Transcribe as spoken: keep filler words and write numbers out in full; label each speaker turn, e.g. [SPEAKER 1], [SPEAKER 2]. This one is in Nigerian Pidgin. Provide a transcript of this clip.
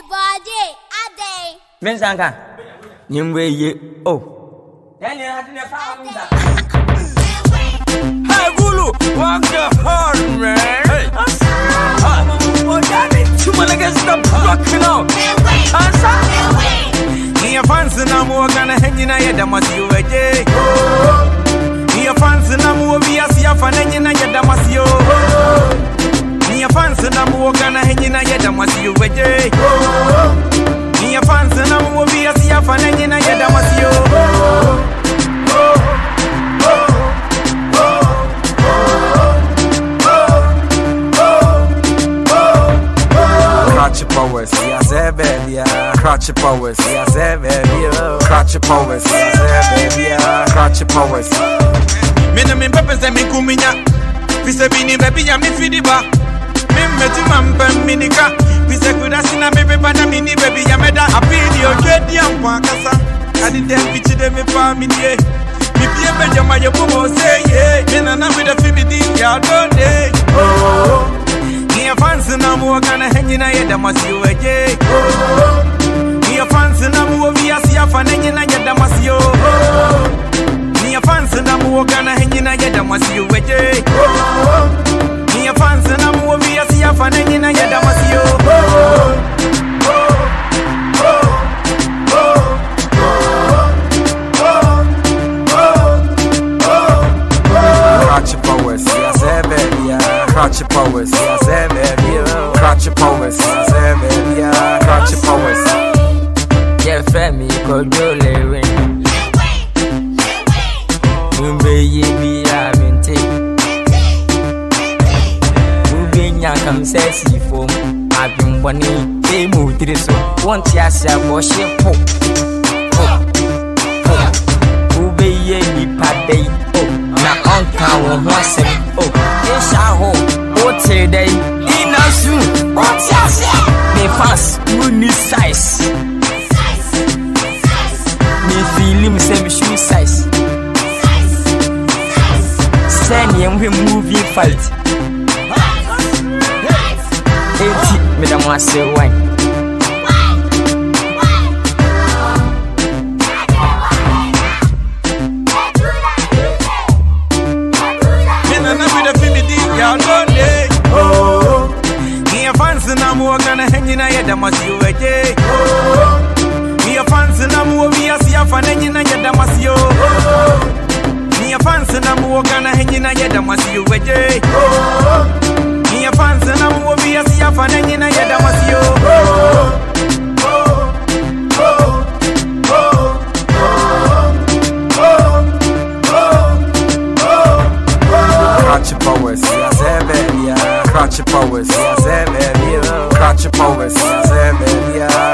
[SPEAKER 1] body, a day.
[SPEAKER 2] Mensanga. Nimwe ye. Oh. Daniel had never found that. Hey, Gulu, walk the hard, man. Hey. Oh, Daddy, two man against the rocking out. Answer. Your fans and I'm gonna hang in a head, I must you a day. Your fans and I'm moving as your fan in a head, I must you. Your fans and I'm gonna hang in a head, I must you a day. Your fans and I'm moving as your fan in a head, I must you.
[SPEAKER 3] Crouch your powers, yes, baby, yeah. Crouch your powers, yes, baby, yeah. Crouch your powers, yes, baby, yeah. Crouch your powers.
[SPEAKER 4] Me no me pepe me kuminya. Pise bini baby ya me fidiba. Me metu mampa minika. Pise kuda sina me pepa na mini baby ya meda. Apidi ojedi ampa kasa. Adi dem pichi de me pa minie. Mi pie be jama ye bobo say yeah. Me na na me da fi mi di ya don day. Oh. Your fans and I'm gonna hang in a head, I must you a day. Your fans and I'm moving as your fan in a head, I must you. Your fans and I'm gonna hang in a head, I must you a day. Your fans and I'm moving as your fan in a head, I must you.
[SPEAKER 3] Crouch your powers, yes, baby, yeah. Crouch your powers, yes, baby, yeah. Crouch your powers, yes, baby, yeah. Crouch your powers.
[SPEAKER 2] Yeah, Femi, could you lay win? Mumbe ye be a minty. Moving yakam says he foam. I've been one day moved to this one. Yes, I was ship. Ube ye be paddy. Na onka wo hwasem oh esha ho o te dai ina su o ti ase me fast uni size me feeling say me shoe size send him we movie fight eighty me da mo say wine
[SPEAKER 4] I'm gonna hang in a head, I must you a day. Your fans and I'm moving as your fan in a head, I must you. Your fans and I'm gonna hang in a head, I must you a day. Your fans and I'm moving as your fan in a head, I must you.
[SPEAKER 3] Crouch your powers, yes, baby, yeah. Crouch your powers, yes, baby, yeah. Crouch your powers, yes, baby, yeah.